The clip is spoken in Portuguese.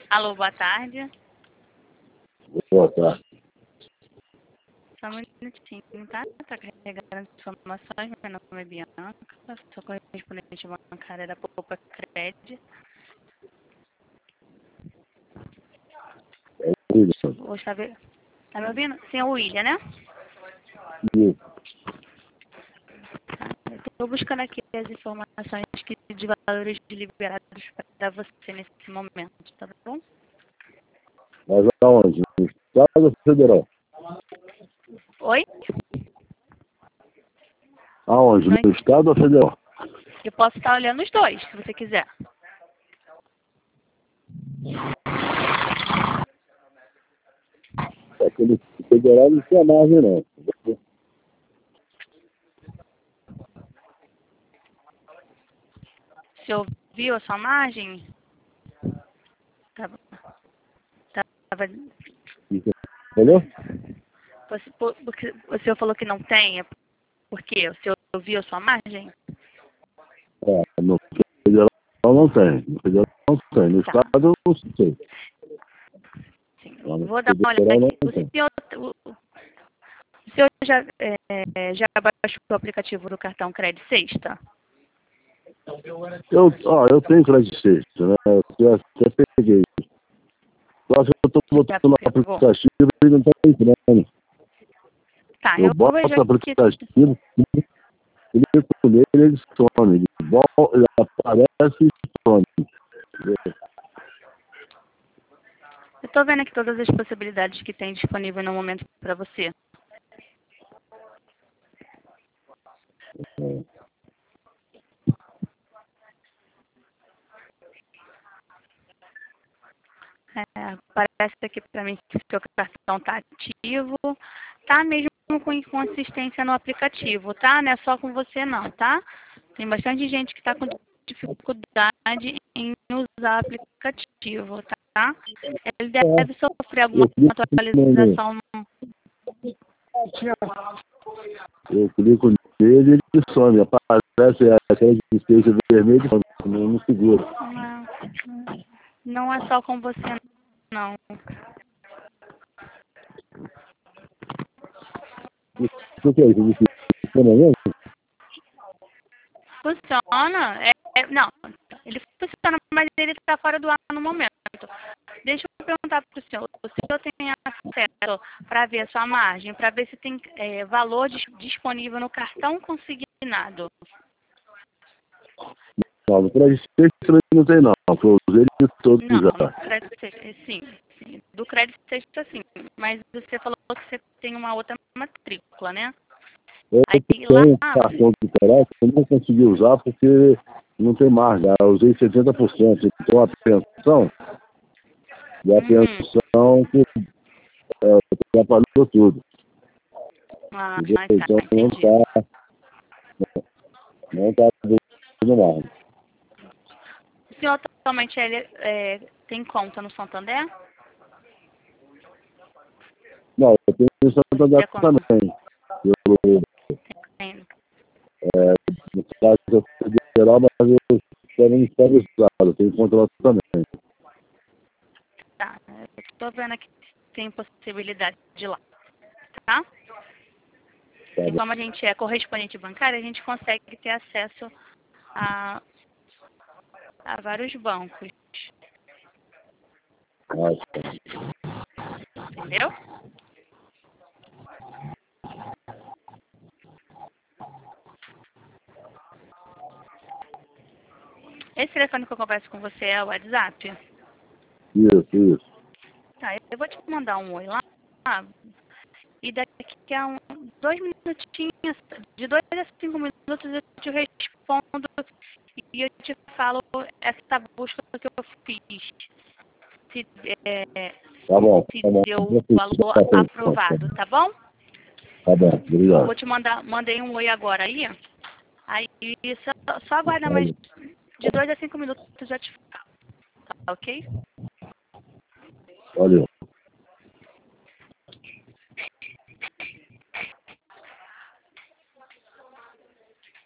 Alô, boa tarde. Boa tarde. Só um minutinho, tá? Tá carregando informações. Meu nome é Bianca. Sou correspondente bancária da Poupa Cred. É o William. Vou saber. Tá me ouvindo? Sim, é o William, né? Isso. Estou buscando aqui as informações de valores liberados para você nesse momento, tá bom? Mas aonde? No Estado ou federal? Oi? Aonde? Não, No Estado ou federal? eu posso estar olhando os dois, se você quiser. Aquele federal não tem margem, não. Você ouviu a sua margem? Tava, tava, Entendeu? porque o senhor falou que não tem, é porque o senhor ouviu a sua margem? No federal não tem. No federal não tem. No Tá, Estado eu não sei. sim. Lá no Vou dar uma olhada federal aqui. não tem. O senhor já baixou o aplicativo do cartão Credit Sexta? Eu tenho crédito sexta, né? Eu até peguei. Só que eu estou Já botando no pegou? aplicativo e não está entrando. Tá, Eu eu boto vejo o aqui. aplicativo, clico nele, ele some. Ele aparece e some. Eu tô vendo aqui todas as possibilidades que tem disponível no momento para você. Parece aqui para mim que o seu cartão tá ativo. Tá mesmo com inconsistência no aplicativo, tá? Não é só com você não, tá? Tem bastante gente que está com dificuldade em usar o aplicativo, tá? Ele deve sofrer alguma Eu clico nele, atualização. eu clico nele e ele some. Aparece aquela existência vermelha e não segura. Não é só com você não. O que é isso? Funciona mesmo? Funciona? Não, ele funciona, mas ele está fora do ar no momento. Deixa eu perguntar para o senhor. O senhor tem acesso para ver a sua margem, para ver se tem valor disponível no cartão consignado? Não, no crédito extra não tem não. Eu usei ele todo Não, no já. crédito sexta, sim. Do crédito sexta, sim. Mas você falou que você tem uma outra matrícula, né? Eu Aí lá, tenho cartão de interesse, eu não consegui usar porque não tem margem. Eu usei 70%. Então a pensão, e a pensão que atrapalhou tudo. Entendeu? tá, Então entendi. não tá dando margem. O senhor atualmente tem conta no Santander? Não, eu tenho Santander também. Eu, Tem. no caso, eu sou federal, mas eu quero me estado do estado. Eu tenho controle também. Tá, eu estou vendo aqui que tem possibilidade de ir lá, tá? Tá E bom. como a gente é correspondente bancário, a gente consegue ter acesso a, a vários bancos, entendeu? Esse telefone que eu converso com você é o WhatsApp? Isso. Tá, eu vou te mandar um oi lá. E daqui a 2 minutinhos, de 2 a 5 minutos eu te respondo e eu te falo essa busca que eu fiz. Se, Tá bom. se Tá bom. deu o valor aprovado, tá bom? Tá bom. Eu Obrigado. vou te mandei um oi agora aí. Aí só aguarda mais de 2 a 5 minutos eu já te falo, tá ok? Valeu.